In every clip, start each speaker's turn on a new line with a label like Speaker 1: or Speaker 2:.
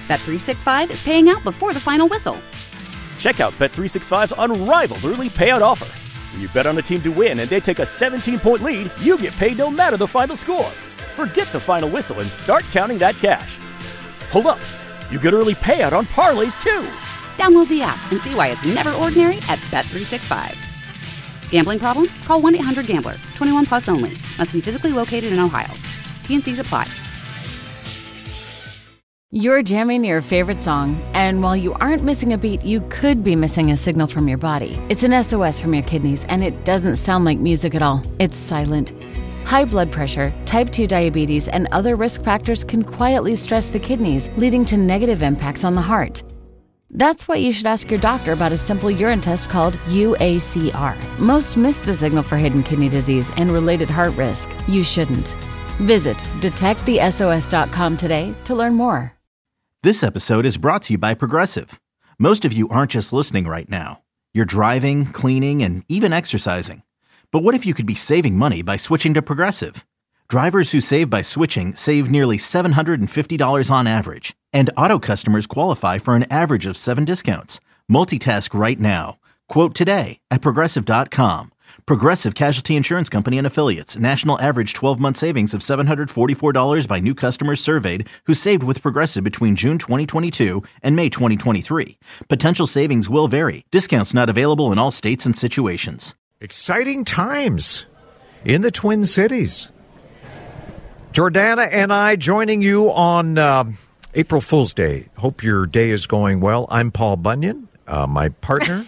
Speaker 1: Bet365 is paying out before the final whistle.
Speaker 2: Check out Bet365's unrivaled early payout offer. When you bet on a team to win and they take a 17-point lead, you get paid no matter the final score. Forget the final whistle and start counting that cash. Hold up. You get early payout on parlays, too.
Speaker 1: Download the app and see why it's never ordinary at Bet365. Gambling problem? Call 1-800-GAMBLER. 21 plus only. Must be physically located in Ohio. T&Cs apply.
Speaker 3: You're jamming your favorite song, and while you aren't missing a beat, you could be missing a signal from your body. It's an SOS from your kidneys, and it doesn't sound like music at all. It's silent. High blood pressure, type 2 diabetes, and other risk factors can quietly stress the kidneys, leading to negative impacts on the heart. That's why you should ask your doctor about a simple urine test called UACR. Most miss the signal for hidden kidney disease and related heart risk. You shouldn't. Visit detectthesos.com today to learn more.
Speaker 4: This episode is brought to you by Progressive. Most of you aren't just listening right now. You're driving, cleaning, and even exercising. But what if you could be saving money by switching to Progressive? Drivers who save by switching save nearly $750 on average. And auto customers qualify for an average of 7 discounts. Multitask right now. Quote today at Progressive.com. Progressive Casualty Insurance Company and Affiliates. National average 12-month savings of $744 by new customers surveyed who saved with Progressive between June 2022 and May 2023. Potential savings will vary. Discounts not available in all states and situations.
Speaker 5: Exciting times in the Twin Cities. Jordana and I joining you on April Fool's Day. Hope your day is going well. I'm Paul Bunyan, my partner.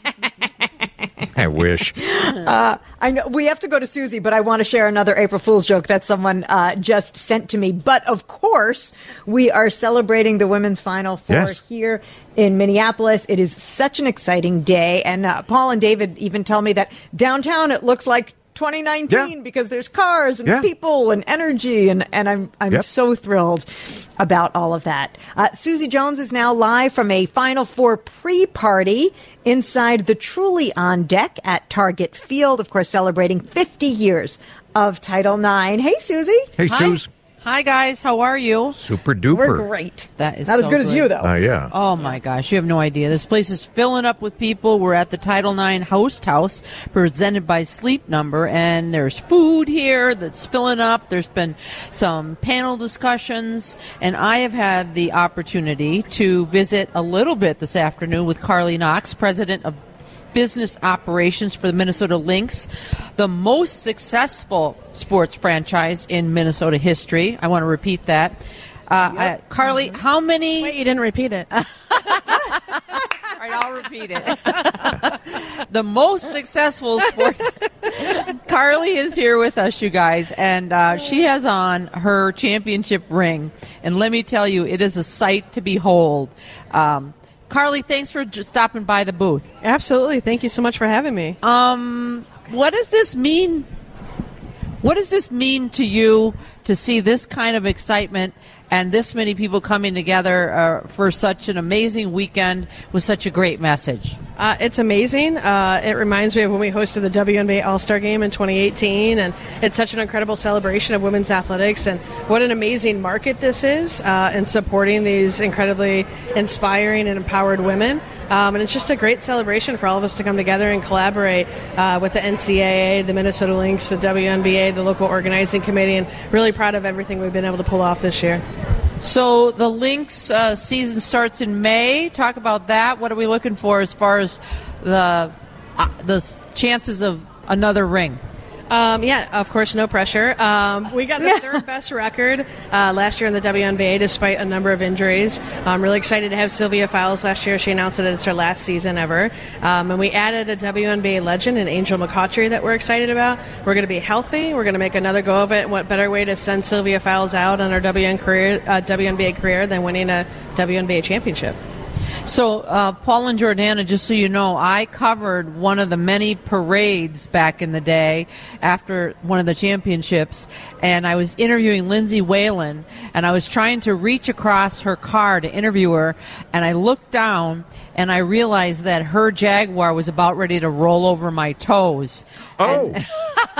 Speaker 5: I wish.
Speaker 6: I know we have to go to Susie, but I want to share another April Fool's joke that someone just sent to me. But of course, we are celebrating the Women's Final Four here in Minneapolis. It is such an exciting day. And Paul and David even tell me that downtown it looks like 2019 because there's cars and people and energy, and I'm so thrilled about all of that. Susie Jones is now live from a Final Four pre-party inside the Truly On Deck at Target Field, of course, celebrating 50 years of Title IX. Hey, Susie.
Speaker 5: Hey, Suze.
Speaker 7: Hi, guys. How are you?
Speaker 5: Super duper.
Speaker 6: We're great.
Speaker 7: That is
Speaker 6: not as good as you, though.
Speaker 5: Yeah.
Speaker 7: Oh, my gosh. You have no idea. This place is filling up with people. We're at the Title IX Host House presented by Sleep Number, and there's food here that's filling up. There's been some panel discussions, and I have had the opportunity to visit a little bit this afternoon with Carly Knox, president of business operations for the Minnesota Lynx, the most successful sports franchise in Minnesota history. I want to repeat that. Carly, how many...
Speaker 8: Wait, you didn't repeat it.
Speaker 7: All right, I'll repeat it. The most successful sports... Carly is here with us, you guys, and she has on her championship ring. And let me tell you, it is a sight to behold. Carly, thanks for stopping by the booth.
Speaker 8: Absolutely. Thank you so much for having me.
Speaker 7: What does this mean? What does this mean to you to see this kind of excitement and this many people coming together for such an amazing weekend with such a great message?
Speaker 8: It's amazing. It reminds me of when we hosted the WNBA All-Star Game in 2018, and it's such an incredible celebration of women's athletics, and what an amazing market this is in supporting these incredibly inspiring and empowered women. And it's just a great celebration for all of us to come together and collaborate with the NCAA, the Minnesota Lynx, the WNBA, the local organizing committee, and really proud of everything we've been able to pull off this year.
Speaker 7: So the Lynx season starts in May. Talk about that. What are we looking for as far as the chances of another ring?
Speaker 8: Of course, no pressure. We got the third best record last year in the WNBA despite a number of injuries. I'm really excited to have Sylvia Fowles last year. She announced that it's her last season ever. And we added a WNBA legend in Angel McCautry that we're excited about. We're going to be healthy. We're going to make another go of it. And what better way to send Sylvia Fowles out on her WNBA career than winning a WNBA championship?
Speaker 7: So, Paul and Jordana, just so you know, I covered one of the many parades back in the day after one of the championships, and I was interviewing Lindsay Whalen, and I was trying to reach across her car to interview her, and I looked down, and I realized that her Jaguar was about ready to roll over my toes.
Speaker 5: Oh!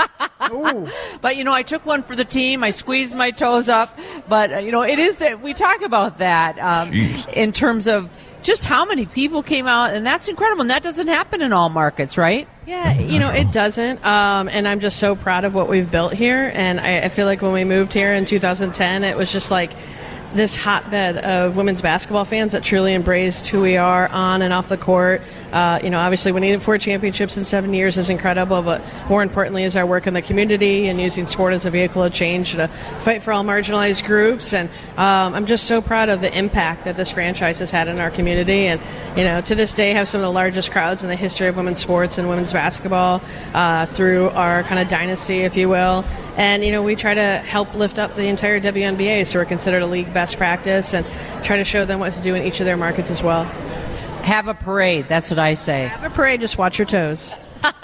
Speaker 7: But, I took one for the team. I squeezed my toes up. But, it is that we talk about that in terms of just how many people came out, and that's incredible. And that doesn't happen in all markets, right?
Speaker 8: Yeah, it doesn't. And I'm just so proud of what we've built here. And I feel like when we moved here in 2010, it was just like this hotbed of women's basketball fans that truly embraced who we are on and off the court. Obviously winning 4 championships in 7 years is incredible, but more importantly is our work in the community and using sport as a vehicle of change to fight for all marginalized groups. And I'm just so proud of the impact that this franchise has had in our community. And, to this day have some of the largest crowds in the history of women's sports and women's basketball through our kind of dynasty, if you will. And, we try to help lift up the entire WNBA, so we're considered a league best practice and try to show them what to do in each of their markets as well.
Speaker 7: Have a parade. That's what I say.
Speaker 8: Have a parade. Just watch your toes.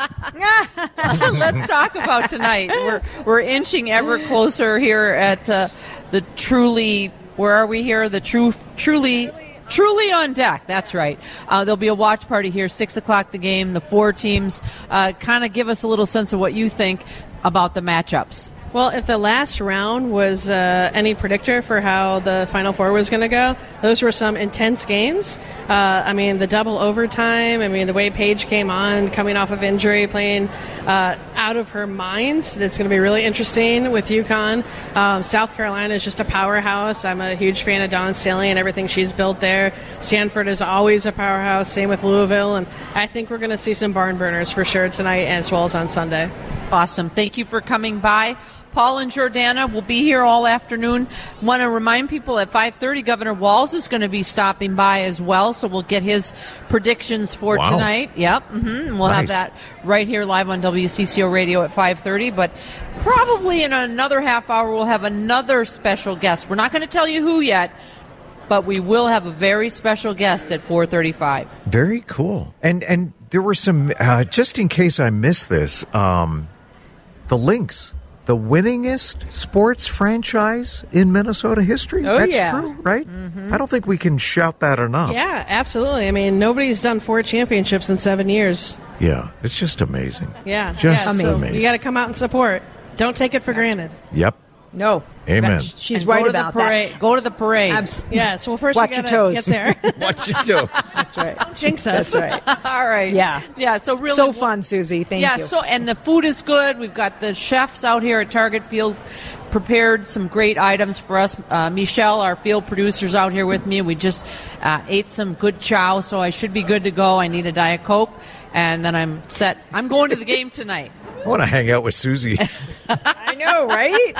Speaker 7: Let's talk about tonight. We're inching ever closer here at the truly. Where are we here? The truly on deck. That's right. There'll be a watch party here, 6:00 the game. The 4 teams. Kind of give us a little sense of what you think about the matchups.
Speaker 8: Well, if the last round was any predictor for how the Final Four was going to go, those were some intense games. The double overtime, the way Paige came on, coming off of injury, playing out of her mind. That's going to be really interesting with UConn. South Carolina is just a powerhouse. I'm a huge fan of Dawn Staley and everything she's built there. Stanford is always a powerhouse, same with Louisville. And I think we're going to see some barn burners for sure tonight as well as on Sunday.
Speaker 7: Awesome. Thank you for coming by. Paul and Jordana will be here all afternoon. Want to remind people at 5:30, Governor Walz is going to be stopping by as well, so we'll get his predictions for tonight. Yep. We'll have that right here live on WCCO Radio at 5:30, but probably in another half hour we'll have another special guest. We're not going to tell you who yet, but we will have a very special guest at 4:35.
Speaker 5: Very cool. And there were some, just in case I missed this, the Lynx. The winningest sports franchise in Minnesota history? That's true, right? I don't think we can shout that enough.
Speaker 8: Yeah, absolutely. Nobody's done 4 championships in 7 years.
Speaker 5: Yeah, it's just amazing.
Speaker 8: Yeah.
Speaker 5: Just
Speaker 8: amazing.
Speaker 5: amazing.
Speaker 8: You got to come out and support. Don't take it for granted.
Speaker 5: Yep.
Speaker 6: No.
Speaker 5: Amen.
Speaker 6: She's right about that.
Speaker 7: Go to the parade.
Speaker 8: Yeah, so first
Speaker 6: watch
Speaker 8: we
Speaker 6: your
Speaker 8: gotta
Speaker 6: toes.
Speaker 8: get there.
Speaker 5: Watch your toes.
Speaker 6: That's right.
Speaker 8: Don't jinx us.
Speaker 6: That's right.
Speaker 7: All right.
Speaker 6: Yeah.
Speaker 7: Yeah, so really.
Speaker 6: So fun, Susie. Thank you.
Speaker 7: Yeah, and the food is good. We've got the chefs out here at Target Field prepared some great items for us. Michelle, our field producer's out here with me. We just ate some good chow, so I should be good to go. I need a Diet Coke, and then I'm set. I'm going to the game tonight.
Speaker 5: I want to hang out with Susie.
Speaker 6: I know, right?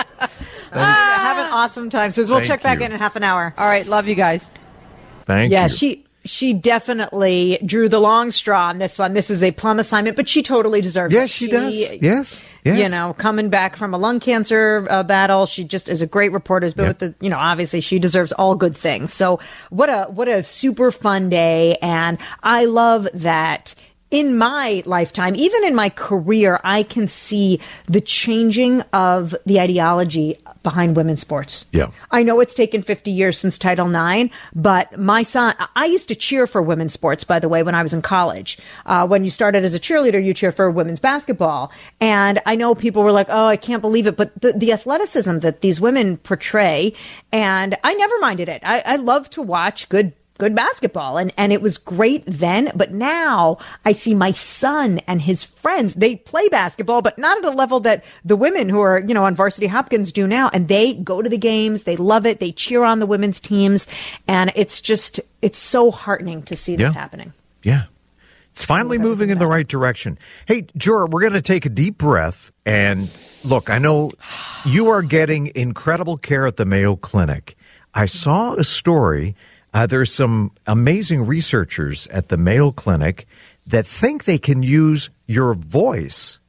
Speaker 6: Have an awesome time, Susie. We'll check back in half an hour.
Speaker 7: All right, love you guys.
Speaker 5: Thank you.
Speaker 6: Yeah, she definitely drew the long straw on this one. This is a plum assignment, but she totally deserves it.
Speaker 5: Yes, she does. Yes.
Speaker 6: Coming back from a lung cancer battle, she just is a great reporter. Has been with the, obviously she deserves all good things. So what a super fun day, and I love that. In my lifetime, even in my career, I can see the changing of the ideology behind women's sports.
Speaker 5: Yeah.
Speaker 6: I know it's taken 50 years since Title IX, but my son, I used to cheer for women's sports, by the way, when I was in college. When you started as a cheerleader, you cheer for women's basketball. And I know people were like, oh, I can't believe it. But the athleticism that these women portray, and I never minded it. I love to watch good basketball. And it was great then. But now I see my son and his friends, they play basketball, but not at a level that the women who are, on Varsity Hopkins do now. And they go to the games. They love it. They cheer on the women's teams. And it's so heartening to see this happening.
Speaker 5: Yeah. It's finally moving in the right direction. Hey, Jor, we're going to take a deep breath. And look, I know you are getting incredible care at the Mayo Clinic. I saw a story. There's some amazing researchers at the Mayo Clinic that think they can use your voice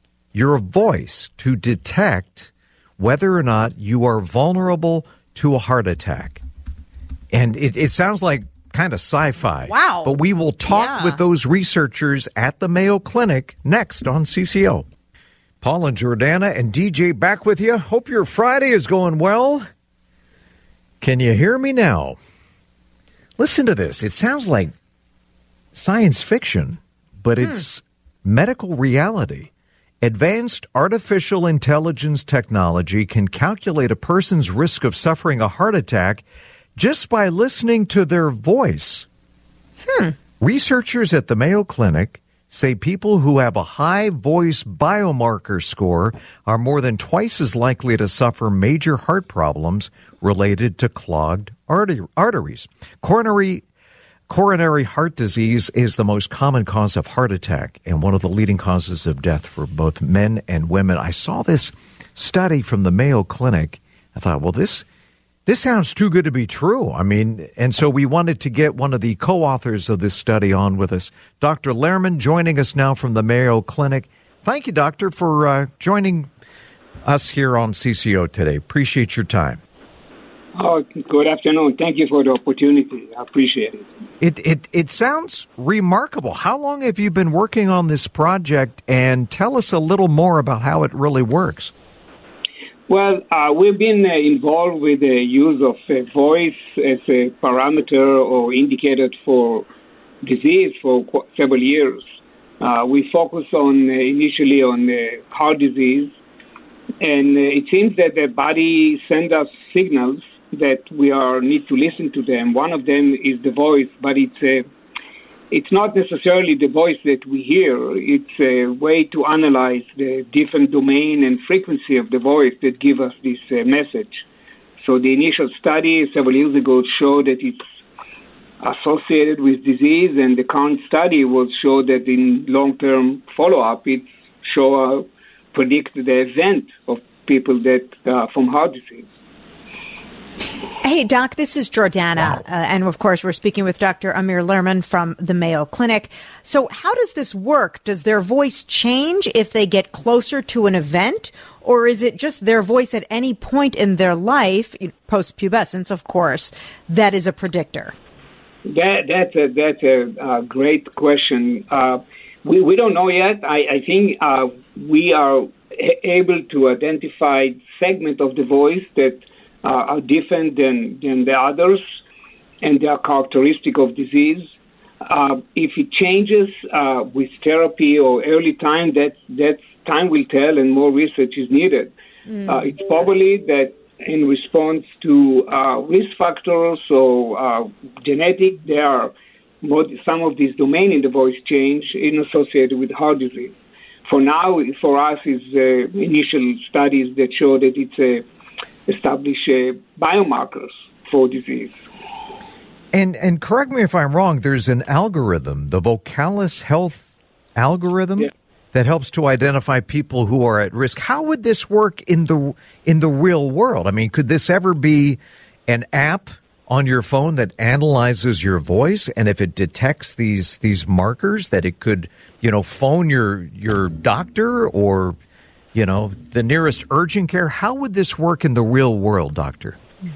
Speaker 5: to detect whether or not you are vulnerable to a heart attack. And it sounds like kind of sci-fi.
Speaker 6: Wow.
Speaker 5: But we will talk with those researchers at the Mayo Clinic next on CCO. Paul and Jordana and DJ back with you. Hope your Friday is going well. Can you hear me now? Listen to this. It sounds like science fiction, but it's medical reality. Advanced artificial intelligence technology can calculate a person's risk of suffering a heart attack just by listening to their voice. Researchers at the Mayo Clinic say people who have a high voice biomarker score are more than twice as likely to suffer major heart problems related to clogged arteries. Coronary heart disease is the most common cause of heart attack and one of the leading causes of death for both men and women. I saw this study from the Mayo Clinic. I thought, well, this sounds too good to be true. I mean, and so we wanted to get one of the co-authors of this study on with us, Dr. Lehrman, joining us now from the Mayo Clinic. Thank you, Doctor, for joining us here on CCO today. Appreciate your time.
Speaker 9: Oh, good afternoon. Thank you for the opportunity. I appreciate it.
Speaker 5: It sounds remarkable. How long have you been working on this project? And tell us a little more about how it really works.
Speaker 9: Well, we've been involved with the use of voice as a parameter or indicator for disease for several years. We focus on initially on heart disease, and it seems that the body sends us signals that we need to listen to them. One of them is the voice, but it's not necessarily the voice that we hear. It's a way to analyze the different domain and frequency of the voice that give us this message. So the initial study several years ago showed that it's associated with disease, and the current study will show that in long-term follow-up, it predict the event of people that from heart disease.
Speaker 6: Hey, Doc, this is Jordana, and of course we're speaking with Dr. Amir Lehrman from the Mayo Clinic. So how does this work? Does their voice change if they get closer to an event, or is it just their voice at any point in their life, post-pubescence, of course, that is a predictor?
Speaker 9: That's a great question. We don't know yet. I think we are able to identify segment of the voice that are different than the others, and they are characteristic of disease. If it changes with therapy or early time, that time will tell, and more research is needed. It's probably that in response to risk factors or genetic, there are some of these domain in the voice change associated with heart disease. For now, for us, is initial studies that show that it's establish biomarkers for disease.
Speaker 5: And correct me if I'm wrong, there's an algorithm, the Vocalis Health algorithm, that helps to identify people who are at risk. How would this work in the real world? I mean, could this ever be an app on your phone that analyzes your voice, and if it detects these markers, that it could, phone your doctor or the nearest urgent care? How would this work in the real world, Doctor?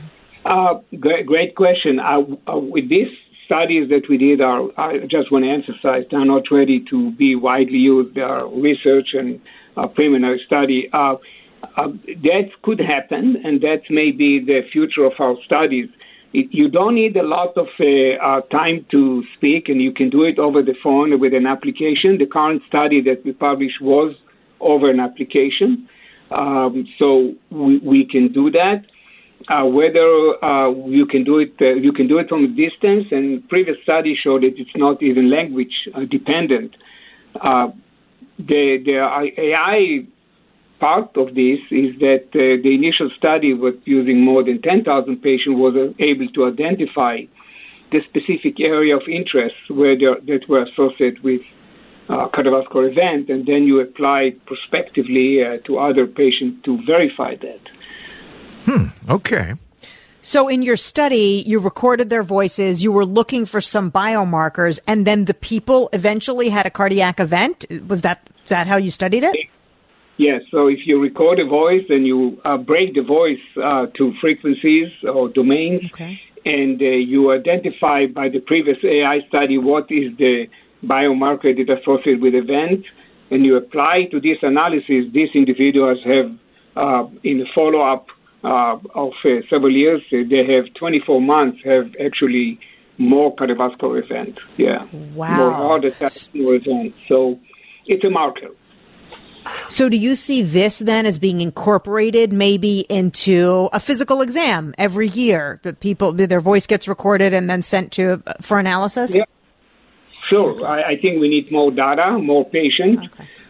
Speaker 9: Great question. With these studies that we did, I just want to emphasize, they're not ready to be widely used. They are research and preliminary study. That could happen, and that may be the future of our studies. You don't need a lot of time to speak, and you can do it over the phone with an application. The current study that we published was over an application, so we can do that. Whether you can do it from a distance, and previous studies showed that it's not even language dependent. The AI part of this is that the initial study was using more than 10,000 patients, was able to identify the specific area of interest that were associated with cardiovascular event, and then you apply prospectively to other patients to verify that.
Speaker 5: Okay.
Speaker 6: So in your study, you recorded their voices, you were looking for some biomarkers, and then the people eventually had a cardiac event? Is that how you studied it?
Speaker 9: Yes. So if you record a voice and you break the voice to frequencies or domains, and you identify by the previous AI study what is the biomarker that is associated with event, and you apply to this analysis, these individuals have, in the follow-up of several years, they have 24 months, have actually more cardiovascular events. Yeah.
Speaker 6: Wow.
Speaker 9: More heart attacks, more events. So it's a marker.
Speaker 6: So do you see this then as being incorporated maybe into a physical exam every year, that people, their voice gets recorded and then sent for analysis?
Speaker 9: Yeah. Sure. I think we need more data, more patients,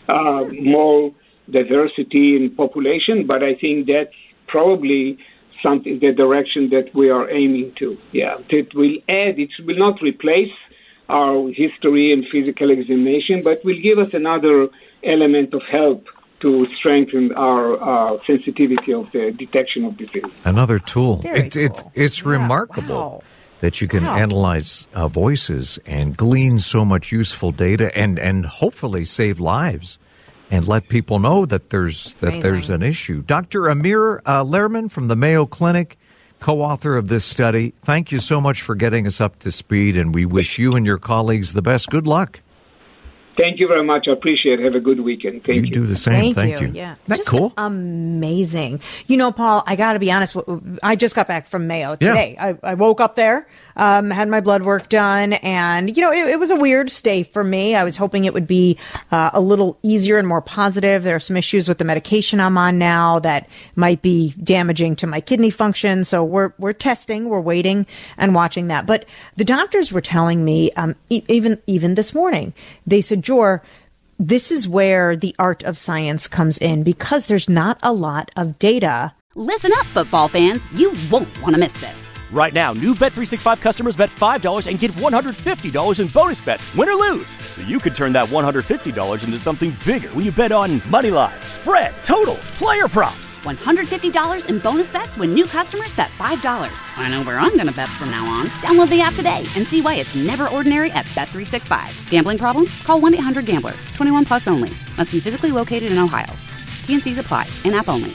Speaker 9: more diversity in population, but I think that's probably the direction that we are aiming to. Yeah, it will add, it will not replace our history and physical examination, but will give us another element of help to strengthen our sensitivity of the detection of disease.
Speaker 5: Another tool. It's
Speaker 6: Yeah,
Speaker 5: remarkable
Speaker 6: wow.
Speaker 5: that you can analyze voices and glean so much useful data and hopefully save lives and let people know that there's an issue. Dr. Amir Lehrman from the Mayo Clinic, co-author of this study, thank you so much for getting us up to speed, and we wish you and your colleagues the best. Good luck.
Speaker 9: Thank you very much. I appreciate it. Have a good weekend. Thank you.
Speaker 5: You do the same. Thank you.
Speaker 6: Yeah.
Speaker 5: Isn't that
Speaker 6: Just
Speaker 5: cool?
Speaker 6: Amazing. You know, Paul, I got to be honest. I just got back from Mayo today. Yeah. I woke up there, had my blood work done, and, you know, it was a weird stay for me. I was hoping it would be a little easier and more positive. There are some issues with the medication I'm on now that might be damaging to my kidney function. So we're testing, we're waiting and watching that. But the doctors were telling me, even this morning, they said, Jor, this is where the art of science comes in because there's not a lot of data.
Speaker 1: Listen up, football fans. You won't want to miss this.
Speaker 2: Right now, new Bet365 customers bet $5 and get $150 in bonus bets, win or lose. So you could turn that $150 into something bigger when you bet on money line, spread, totals, player props.
Speaker 1: $150 in bonus bets when new customers bet $5. I know where I'm going to bet from now on. Download the app today and see why it's never ordinary at Bet365. Gambling problem? Call 1-800-GAMBLER. 21 plus only. Must be physically located in Ohio. T&Cs apply. In-app only.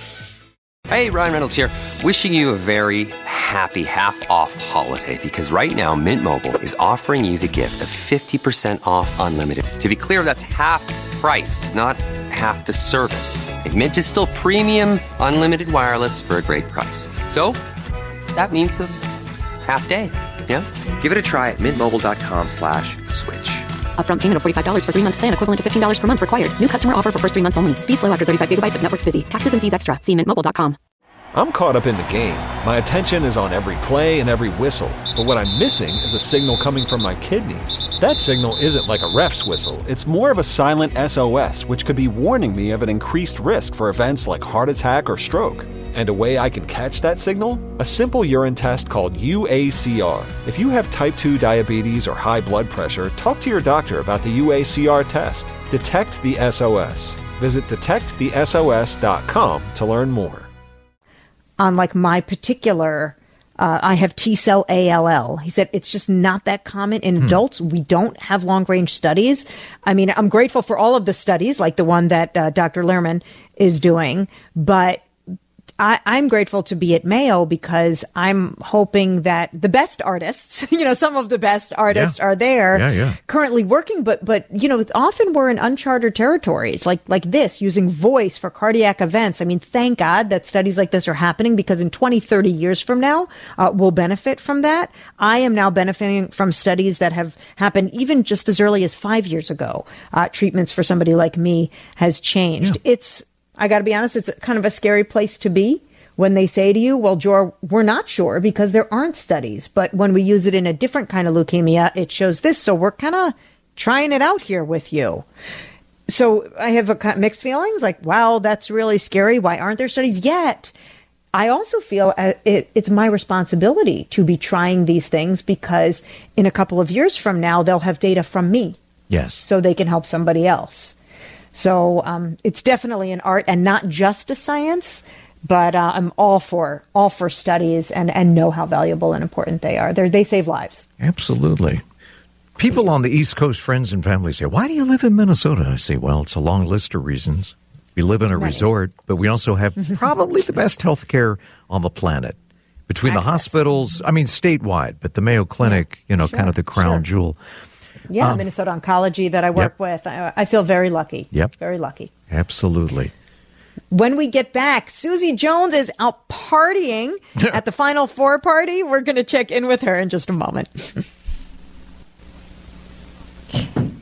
Speaker 10: Hey, Ryan Reynolds here. Wishing you a very happy half-off holiday because right now Mint Mobile is offering you the gift of 50% off unlimited. To be clear, that's half price, not half the service. And Mint is still premium unlimited wireless for a great price. So that means a half day. Yeah? Give it a try at mintmobile.com/switch.
Speaker 11: Upfront payment of $45 for 3-month plan, equivalent to $15 per month required. New customer offer for first 3 months only. Speed slow after 35 gigabytes if network's busy. Taxes and fees extra. See mintmobile.com.
Speaker 12: I'm caught up in the game. My attention is on every play and every whistle. But what I'm missing is a signal coming from my kidneys. That signal isn't like a ref's whistle. It's more of a silent SOS, which could be warning me of an increased risk for events like heart attack or stroke. And a way I can catch that signal? A simple urine test called UACR. If you have type 2 diabetes or high blood pressure, talk to your doctor about the UACR test. Detect the SOS. Visit detectthesos.com to learn more.
Speaker 6: On like my particular, I have T-cell ALL. He said it's just not that common in adults. We don't have long-range studies. I mean, I'm grateful for all of the studies, like the one that Dr. Lehrman is doing, but I'm grateful to be at Mayo because I'm hoping that the best artists, some of the best artists are there currently working, but, often we're in uncharted territories like this, using voice for cardiac events. I mean, thank God that studies like this are happening because in 20, 30 years from now, we'll benefit from that. I am now benefiting from studies that have happened even just as early as 5 years ago. Treatments for somebody like me has changed. Yeah. I got to be honest, it's kind of a scary place to be when they say to you, well, Jor, we're not sure because there aren't studies. But when we use it in a different kind of leukemia, it shows this. So we're kind of trying it out here with you. So I have mixed feelings like, wow, that's really scary. Why aren't there studies yet? I also feel it's my responsibility to be trying these things because in a couple of years from now, they'll have data from me.
Speaker 5: Yes.
Speaker 6: So they can help somebody else. So it's definitely an art and not just a science, but I'm all for studies and know how valuable and important they are. They save lives.
Speaker 5: Absolutely. People on the East Coast, friends and family say, why do you live in Minnesota? I say, well, it's a long list of reasons. We live in a resort, but we also have probably the best health care on the planet. Between the hospitals, I mean, statewide, but the Mayo Clinic, kind of the crown jewel.
Speaker 6: Yeah, Minnesota Oncology that I work with. I feel very lucky.
Speaker 5: Yep.
Speaker 6: Very lucky.
Speaker 5: Absolutely.
Speaker 6: When we get back, Susie Jones is out partying at the Final Four party. We're going to check in with her in just a moment.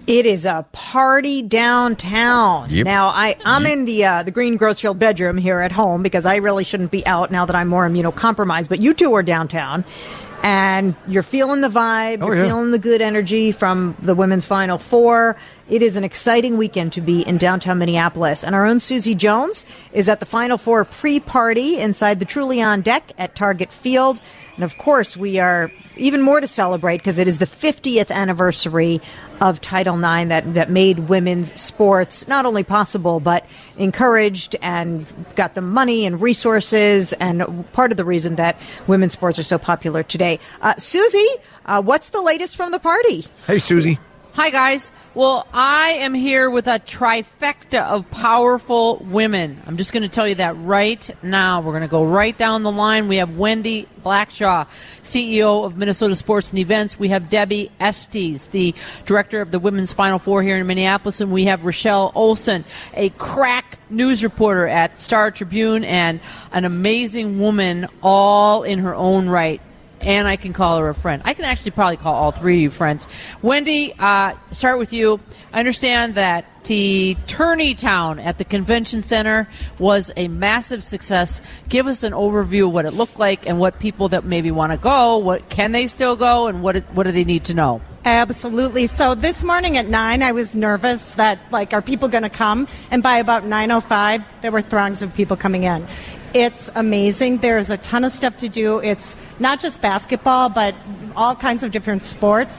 Speaker 6: It is a party downtown.
Speaker 5: Yep.
Speaker 6: Now, I'm in the Green Grossfield bedroom here at home because I really shouldn't be out now that I'm more immunocompromised. But you two are downtown, and you're feeling the vibe. You're feeling the good energy from the women's Final Four. It is an exciting weekend to be in downtown Minneapolis. And our own Susie Jones is at the Final Four pre-party inside the Truly On deck at Target Field. And, of course, we are even more to celebrate because it is the 50th anniversary of Title IX that made women's sports not only possible but encouraged and got them money and resources, and part of the reason that women's sports are so popular today. Susie, what's the latest from the party?
Speaker 5: Hey, Susie.
Speaker 7: Hi, guys. Well, I am here with a trifecta of powerful women. I'm just going to tell you that right now. We're going to go right down the line. We have Wendy Blackshaw, CEO of Minnesota Sports and Events. We have Debbie Estes, the director of the Women's Final Four here in Minneapolis. And we have Rochelle Olson, a crack news reporter at Star Tribune and an amazing woman all in her own right. And I can call her a friend. I can actually probably call all three of you friends. Wendy, start with you. I understand that the Tourneytown at the Convention Center was a massive success. Give us an overview of what it looked like and what people that maybe want to go, what can they still go, and what do they need to know?
Speaker 13: Absolutely. So this morning at 9, I was nervous that, are people going to come? And by about 9:05, there were throngs of people coming in. It's amazing. There's a ton of stuff to do. It's not just basketball, but all kinds of different sports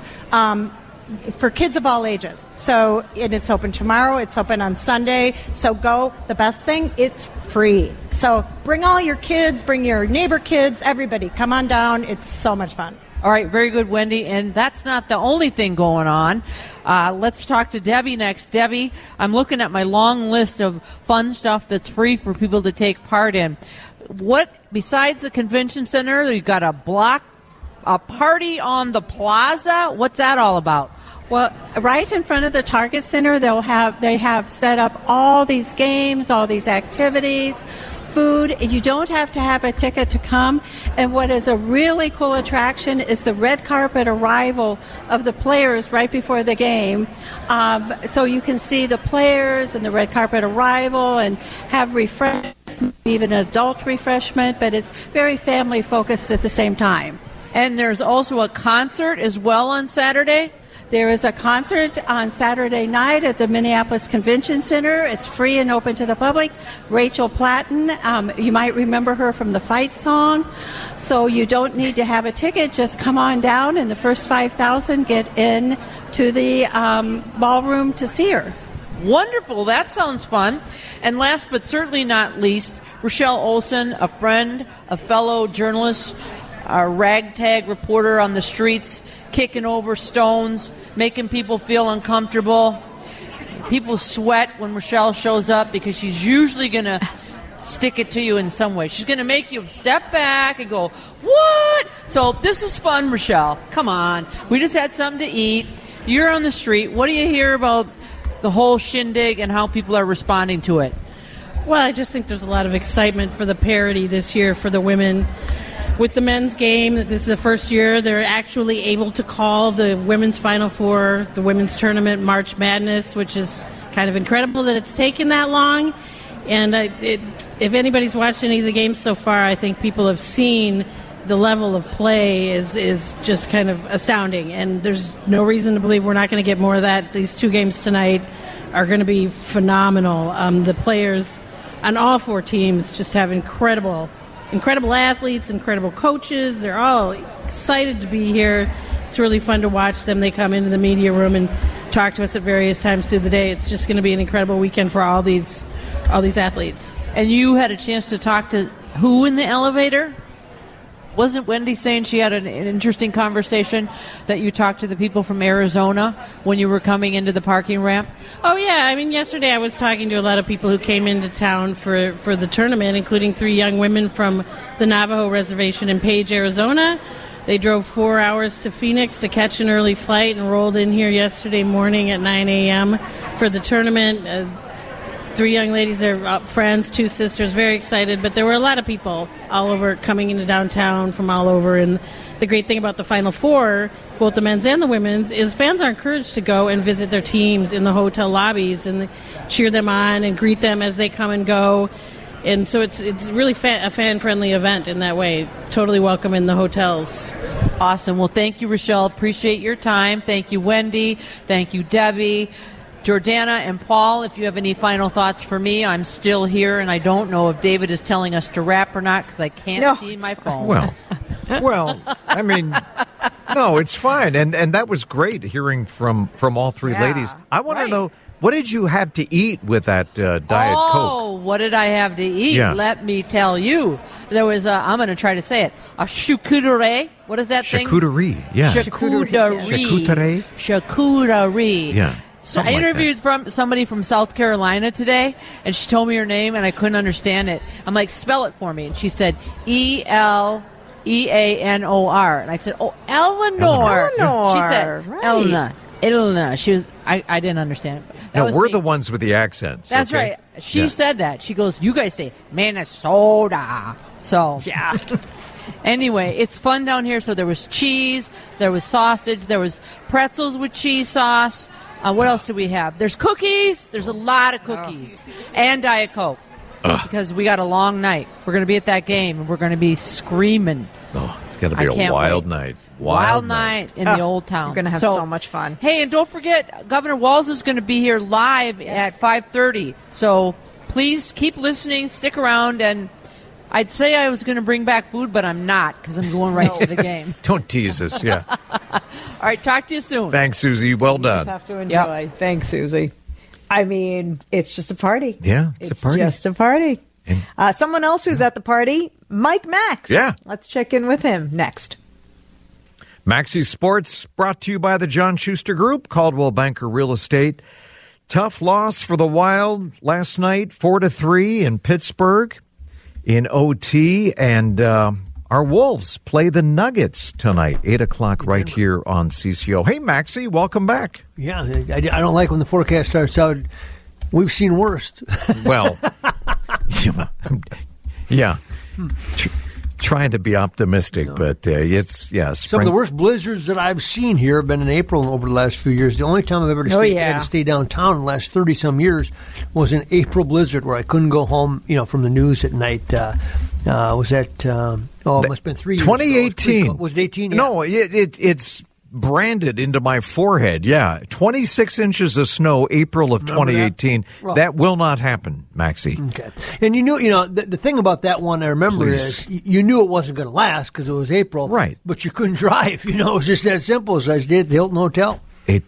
Speaker 13: for kids of all ages. So it's open tomorrow. It's open on Sunday. So go. The best thing, it's free. So bring all your kids, bring your neighbor kids, everybody. Come on down. It's so much fun.
Speaker 7: All right, very good, Wendy. And that's not the only thing going on. Let's talk to Debbie next. Debbie, I'm looking at my long list of fun stuff that's free for people to take part in. What, besides the convention center, you've got a party on the plaza. What's that all about?
Speaker 14: Well, right in front of the Target Center, they have set up all these games, all these activities, food. You don't have to have a ticket to come. And what is a really cool attraction is the red carpet arrival of the players right before the game. So you can see the players and the red carpet arrival and have refreshments, even adult refreshment, but it's very family focused at the same time.
Speaker 7: And there's also a concert as well on Saturday?
Speaker 14: There is a concert on Saturday night at the Minneapolis Convention Center. It's free and open to the public. Rachel Platten, you might remember her from the Fight song. So you don't need to have a ticket. Just come on down, and the first 5,000 get in to the ballroom to see her.
Speaker 7: Wonderful. That sounds fun. And last but certainly not least, Rochelle Olson, a friend, a fellow journalist, a ragtag reporter on the streets, kicking over stones, making people feel uncomfortable. People sweat when Rochelle shows up because she's usually going to stick it to you in some way. She's going to make you step back and go, what? So this is fun, Rochelle. Come on. We just had something to eat. You're on the street. What do you hear about the whole shindig and how people are responding to it?
Speaker 8: Well, I just think there's a lot of excitement for the parity this year for the women. With the men's game, this is the first year they're actually able to call the women's Final Four, the women's tournament, March Madness, which is kind of incredible that it's taken that long. And if anybody's watched any of the games so far, I think people have seen the level of play is just kind of astounding. And there's no reason to believe we're not going to get more of that. These two games tonight are going to be phenomenal. The players on all four teams just have incredible athletes, incredible coaches. They're all excited to be here. It's really fun to watch them. They come into the media room and talk to us at various times through the day. It's just going to be an incredible weekend for all these athletes.
Speaker 7: And you had a chance to talk to who in the elevator? Wasn't Wendy saying she had an interesting conversation that you talked to the people from Arizona when you were coming into the parking ramp?
Speaker 8: Oh, yeah. I mean, yesterday I was talking to a lot of people who came into town for the tournament, including 3 young women from the Navajo Reservation in Page, Arizona. They drove 4 hours to Phoenix to catch an early flight and rolled in here yesterday morning at 9 a.m. for the tournament. 3 young ladies, they're friends, 2 sisters, very excited. But there were a lot of people all over coming into downtown from all over. And the great thing about the Final Four, both the men's and the women's, is fans are encouraged to go and visit their teams in the hotel lobbies and cheer them on and greet them as they come and go. And so it's really a fan-friendly event in that way. Totally welcome in the hotels.
Speaker 7: Awesome. Well, thank you, Rochelle. Appreciate your time. Thank you, Wendy. Thank you, Debbie. Jordana and Paul, if you have any final thoughts for me, I'm still here, and I don't know if David is telling us to wrap or not because I can't see my phone.
Speaker 5: Well, I mean, no, it's fine. And that was great hearing from all three ladies. I want to know, what did you have to eat with that Diet Coke?
Speaker 7: Oh, what did I have to eat?
Speaker 5: Yeah.
Speaker 7: Let me tell you. There was I'm going to try to say it, a charcuterie. What is that thing?
Speaker 5: Charcuterie, yeah.
Speaker 7: Charcuterie. Charcuterie.
Speaker 5: Yeah.
Speaker 7: So I interviewed somebody from South Carolina today, and she told me her name, and I couldn't understand it. I'm like, spell it for me. And she said, Eleanor. And I said, oh, Eleanor. She said,
Speaker 6: right.
Speaker 7: Elna. She was. I didn't understand it.
Speaker 5: We're the ones with the accents.
Speaker 7: That's
Speaker 5: okay?
Speaker 7: right. She said that. She goes, you guys say Minnesota. So
Speaker 6: yeah.
Speaker 7: Anyway, it's fun down here. So there was cheese, there was sausage, there was pretzels with cheese sauce. What else do we have? There's cookies. There's a lot of cookies and Diet Coke because we got a long night. We're going to be at that game and we're going to be screaming.
Speaker 5: Oh, it's going to be a wild night.
Speaker 7: Wild night in the old town.
Speaker 6: We're going to have so much fun.
Speaker 7: Hey, and don't forget, Governor Walz is going to be here live at 5:30. So please keep listening, stick around, and I'd say I was going to bring back food, but I'm not because I'm going right to the game.
Speaker 5: Don't tease us, yeah.
Speaker 7: All right, talk to you soon.
Speaker 5: Thanks, Susie. Well done.
Speaker 6: You just have to enjoy. Yep. Thanks, Susie. I mean, it's just a party.
Speaker 5: Yeah, it's a party.
Speaker 6: Just a party. Someone else who's at the party, Mike Max.
Speaker 5: Yeah.
Speaker 6: Let's check in with him next.
Speaker 5: Maxi Sports brought to you by the John Schuster Group, Caldwell Banker Real Estate. Tough loss for the Wild last night, 4-3 in Pittsburgh in OT. And our Wolves play the Nuggets tonight, 8 o'clock right here on CCO. Hey, Maxie, welcome back.
Speaker 15: Yeah, I don't like when the forecast starts out, we've seen worse.
Speaker 5: Well, yeah. Trying to be optimistic, but it's, spring.
Speaker 15: Some of the worst blizzards that I've seen here have been in April over the last few years. The only time I've ever had to stay downtown in the last 30-some years was an April blizzard where I couldn't go home, from the news at night. Was that, it must have been 3 years
Speaker 5: 2018.
Speaker 15: Ago. Was it 18? Yeah.
Speaker 5: No, it's branded into my forehead. Yeah, 26 inches of snow, April of 2018. That will not happen, Maxie.
Speaker 15: Okay. And you knew, the thing about that one I remember is you knew it wasn't going to last because it was April.
Speaker 5: Right.
Speaker 15: But you couldn't drive. It was just that simple as I stayed at the Hilton Hotel.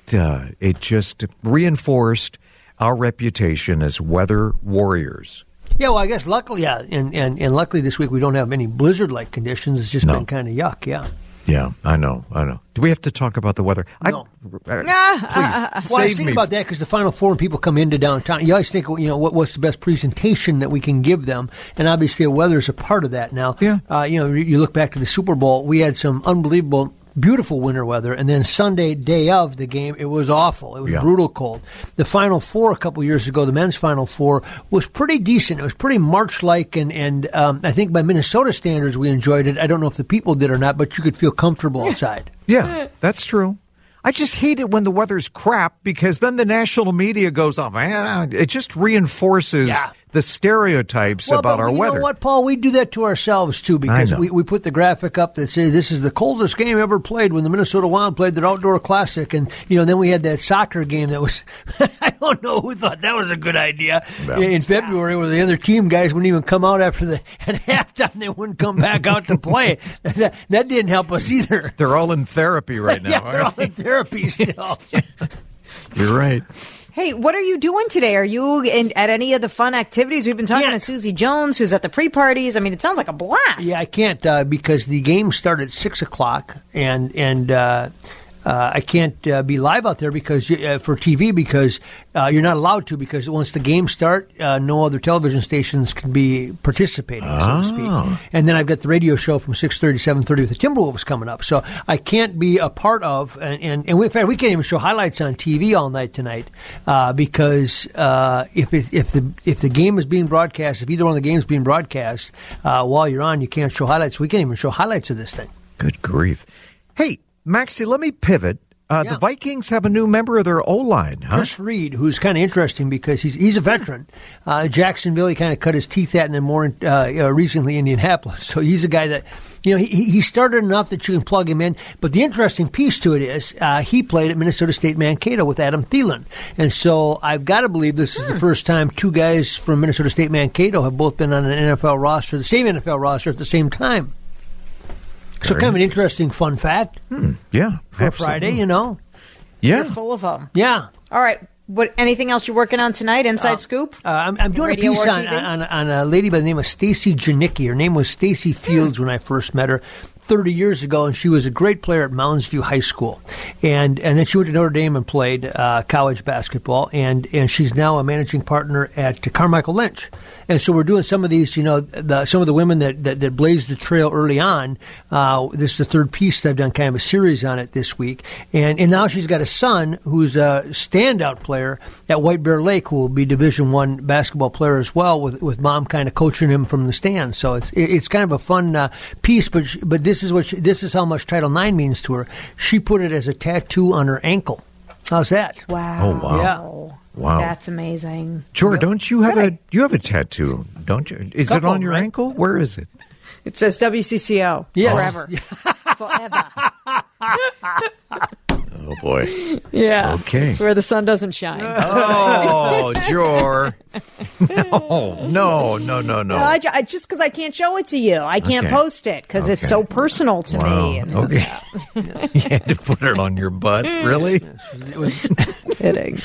Speaker 5: It just reinforced our reputation as weather warriors.
Speaker 15: Yeah, well, I guess luckily, and luckily this week we don't have any blizzard-like conditions. It's just been kind of yuck, yeah.
Speaker 5: Yeah, I know. Do we have to talk about the weather?
Speaker 15: No.
Speaker 5: Please,
Speaker 15: well, I was thinking about that because the Final Four and people come into downtown. You always think, what's the best presentation that we can give them? And obviously the weather is a part of that now.
Speaker 5: Yeah.
Speaker 15: You look back to the Super Bowl, we had some unbelievable, beautiful winter weather, and then Sunday, day of the game, it was awful. It was brutal cold. The Final Four a couple years ago, the men's Final Four, was pretty decent. It was pretty March-like, and I think by Minnesota standards, we enjoyed it. I don't know if the people did or not, but you could feel comfortable outside.
Speaker 5: Yeah, that's true. I just hate it when the weather's crap because then the national media goes off. It just reinforces the stereotypes about our weather.
Speaker 15: You know what, Paul? We do that to ourselves, too, because we put the graphic up that says this is the coldest game ever played when the Minnesota Wild played their outdoor classic. And, then we had that soccer game that was, I don't know who thought that was a good idea in February where the other team guys wouldn't even come out at halftime. They wouldn't come back out to play. That didn't help us either.
Speaker 5: They're all in therapy right now.
Speaker 15: They're all in therapy still.
Speaker 5: You're right.
Speaker 6: Hey, what are you doing today? Are you at any of the fun activities? We've been talking to Susie Jones, who's at the pre-parties. I mean, it sounds like a blast.
Speaker 15: Yeah, I can't because the game started at 6 o'clock, and I can't be live out there because for TV because you're not allowed to because once the games start, no other television stations can be participating, so to speak. And then I've got the radio show from 6:30 to 7:30 with the Timberwolves coming up, so I can't be a part of. And in fact, we can't even show highlights on TV all night tonight because if the game is being broadcast, if either one of the games being broadcast while you're on, you can't show highlights. We can't even show highlights of this thing.
Speaker 5: Good grief. Hey, Maxie, let me pivot. The Vikings have a new member of their O-line, huh?
Speaker 15: Chris Reed, who's kind of interesting because he's a veteran. Jacksonville, he kind of cut his teeth at, and then more recently Indianapolis. So he's a guy that, he started enough that you can plug him in. But the interesting piece to it is he played at Minnesota State Mankato with Adam Thielen. And so I've got to believe this is the first time two guys from Minnesota State Mankato have both been on an NFL roster, the same NFL roster at the same time. So kind of an interesting fun fact.
Speaker 5: Yeah.
Speaker 15: For
Speaker 5: absolutely.
Speaker 15: Friday,
Speaker 5: Yeah.
Speaker 6: You're full of them.
Speaker 15: Yeah.
Speaker 6: All right. Anything else you're working on tonight? Inside Scoop?
Speaker 15: I'm doing
Speaker 6: Radio
Speaker 15: a piece
Speaker 6: or
Speaker 15: on a lady by the name of Stacy Janicki. Her name was Stacy Fields when I first met her 30 years ago, and she was a great player at Mounds View High School. And then she went to Notre Dame and played college basketball, and she's now a managing partner at Carmichael Lynch. And so we're doing some of these, some of the women that blazed the trail early on. This is the third piece that I've done kind of a series on it this week. And now she's got a son who's a standout player at White Bear Lake, who will be Division I basketball player as well, with mom kind of coaching him from the stands. So it's kind of a fun piece, but this is how much Title IX means to her. She put it as a tattoo on her ankle. How's that?
Speaker 6: Wow.
Speaker 5: Oh, wow.
Speaker 6: Yeah.
Speaker 5: Wow.
Speaker 6: That's amazing.
Speaker 5: Jor, don't you have a tattoo, don't you? Is it on your ankle? Where is it?
Speaker 6: It says WCCO.
Speaker 15: Yes.
Speaker 6: Forever. Forever.
Speaker 5: Oh, boy.
Speaker 6: Yeah.
Speaker 5: Okay.
Speaker 6: It's where the sun doesn't shine.
Speaker 5: Oh, Jor. No.
Speaker 6: Just because I can't show it to you. I can't
Speaker 5: Okay.
Speaker 6: post it because it's so personal to me. And
Speaker 5: Okay. You had to put it on your butt? Really?
Speaker 6: Kidding.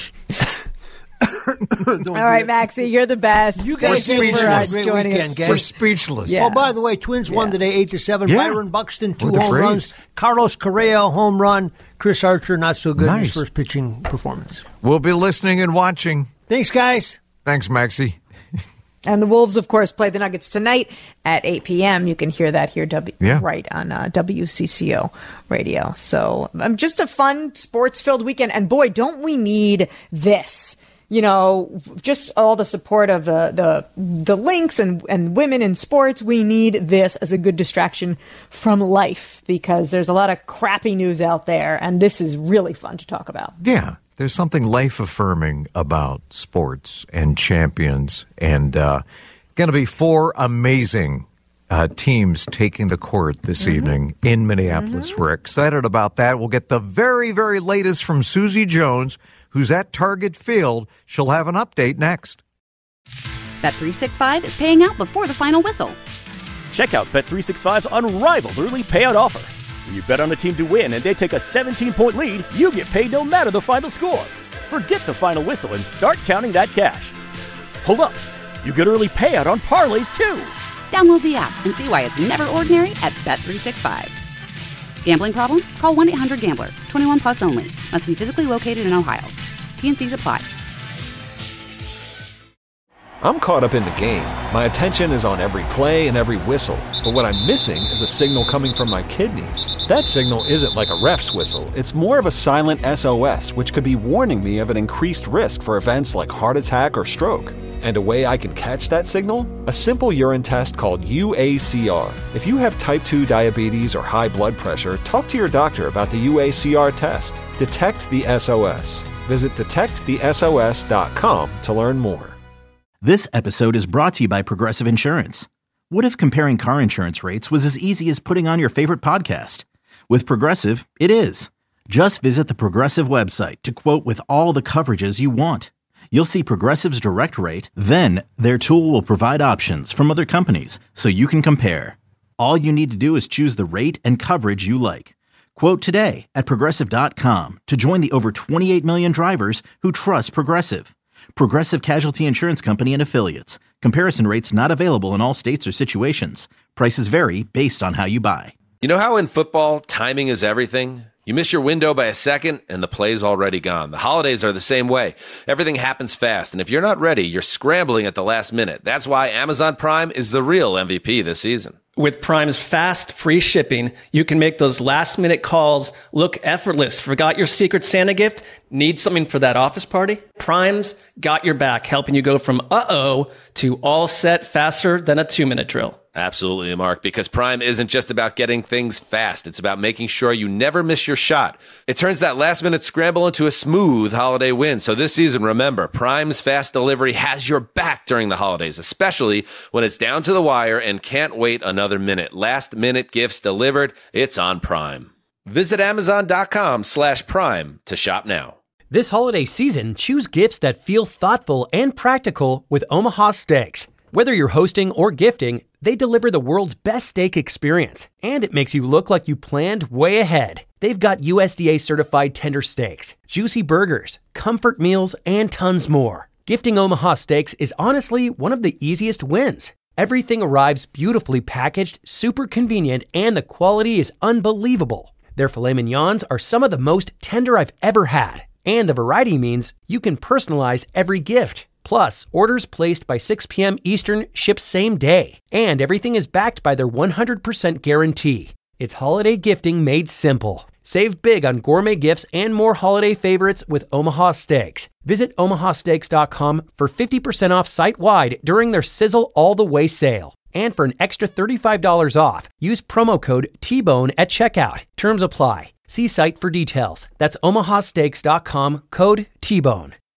Speaker 6: All right, Maxie, you're the best.
Speaker 15: You guys
Speaker 6: Thank you
Speaker 15: have
Speaker 6: for
Speaker 15: a great
Speaker 6: joining
Speaker 15: weekend,
Speaker 6: us.
Speaker 15: guys.
Speaker 5: We're speechless.
Speaker 6: Yeah.
Speaker 15: Oh, by the way, Twins won today 8-7.
Speaker 5: Yeah.
Speaker 15: Byron Buxton, 2
Speaker 5: With the
Speaker 15: home
Speaker 5: Braves.
Speaker 15: runs. Carlos Correa, home run. Chris Archer, not so good in his
Speaker 5: Nice.
Speaker 15: first pitching performance.
Speaker 5: We'll be listening and watching.
Speaker 15: Thanks, guys.
Speaker 5: Thanks, Maxie.
Speaker 6: And the Wolves, of course, play the Nuggets tonight at 8 p.m. You can hear that here right on WCCO radio. So just a fun, sports-filled weekend. And, boy, don't we need this. Just all the support of the links and women in sports. We need this as a good distraction from life because there's a lot of crappy news out there, and this is really fun to talk about.
Speaker 5: Yeah, there's something life-affirming about sports and champions, and going to be 4 amazing teams taking the court this evening in Minneapolis. We're excited about that. We'll get the very, very latest from Susie Jones, who's at Target Field. She'll have an update next.
Speaker 1: Bet365 is paying out before the final whistle.
Speaker 2: Check out Bet365's unrivaled early payout offer. When you bet on a team to win and they take a 17-point lead, you get paid no matter the final score. Forget the final whistle and start counting that cash. Hold up. You get early payout on parlays, too.
Speaker 1: Download the app and see why it's never ordinary at Bet365. Gambling problem? Call 1-800-GAMBLER. 21 plus only. Must be physically located in Ohio. T&Cs apply.
Speaker 12: I'm caught up in the game. My attention is on every play and every whistle. But what I'm missing is a signal coming from my kidneys. That signal isn't like a ref's whistle. It's more of a silent SOS, which could be warning me of an increased risk for events like heart attack or stroke. And a way I can catch that signal? A simple urine test called UACR. If you have type 2 diabetes or high blood pressure, talk to your doctor about the UACR test. Detect the SOS. Visit detectthesos.com to learn more.
Speaker 4: This episode is brought to you by Progressive Insurance. What if comparing car insurance rates was as easy as putting on your favorite podcast? With Progressive, it is. Just visit the Progressive website to quote with all the coverages you want. You'll see Progressive's direct rate, then their tool will provide options from other companies so you can compare. All you need to do is choose the rate and coverage you like. Quote today at Progressive.com to join the over 28 million drivers who trust Progressive. Progressive Casualty Insurance Company and Affiliates. Comparison rates not available in all states or situations. Prices vary based on how you buy.
Speaker 16: You know how in football, timing is everything? You miss your window by a second, and the play's already gone. The holidays are the same way. Everything happens fast, and if you're not ready, you're scrambling at the last minute. That's why Amazon Prime is the real MVP this season.
Speaker 17: With Prime's fast, free shipping, you can make those last-minute calls look effortless. Forgot your Secret Santa gift? Need something for that office party? Prime's got your back, helping you go from uh-oh to all set faster than a 2-minute drill.
Speaker 16: Absolutely, Mark, because Prime isn't just about getting things fast. It's about making sure you never miss your shot. It turns that last-minute scramble into a smooth holiday win. So this season, remember, Prime's fast delivery has your back during the holidays, especially when it's down to the wire and can't wait another minute. Last-minute gifts delivered. It's on Prime. Visit Amazon.com/Prime to shop now.
Speaker 18: This holiday season, choose gifts that feel thoughtful and practical with Omaha Steaks. Whether you're hosting or gifting, they deliver the world's best steak experience, and it makes you look like you planned way ahead. They've got USDA certified tender steaks, juicy burgers, comfort meals, and tons more. Gifting Omaha Steaks is honestly one of the easiest wins. Everything arrives beautifully packaged, super convenient, and the quality is unbelievable. Their filet mignons are some of the most tender I've ever had, and the variety means you can personalize every gift. Plus, orders placed by 6 p.m. Eastern ship same day, and everything is backed by their 100% guarantee. It's holiday gifting made simple. Save big on gourmet gifts and more holiday favorites with Omaha Steaks. Visit omahasteaks.com for 50% off site-wide during their Sizzle All the Way sale. And for an extra $35 off, use promo code TBONE at checkout. Terms apply. See site for details. That's omahasteaks.com, code TBONE.